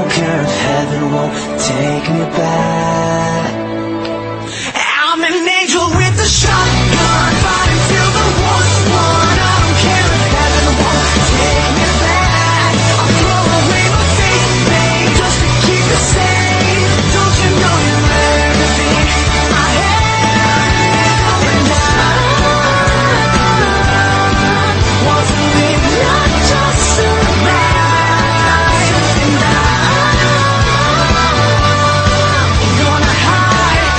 care if heaven won't take me back. I'm an angel with a shotgun, fighting till the war's won. I don't care if heaven won't take me back. I'll throw away my faith, babe, just to keep it safe. Don't you know you're rare to be my hell? And I want to live, not just survive. And I'm gonna hide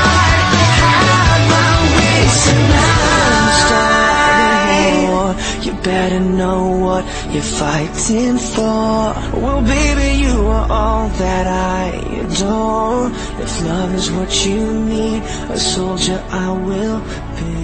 my ways tonight. Starting war, you better know what you're fighting for. Well, baby, you are all that I adore. If love is what you need, a soldier I will be.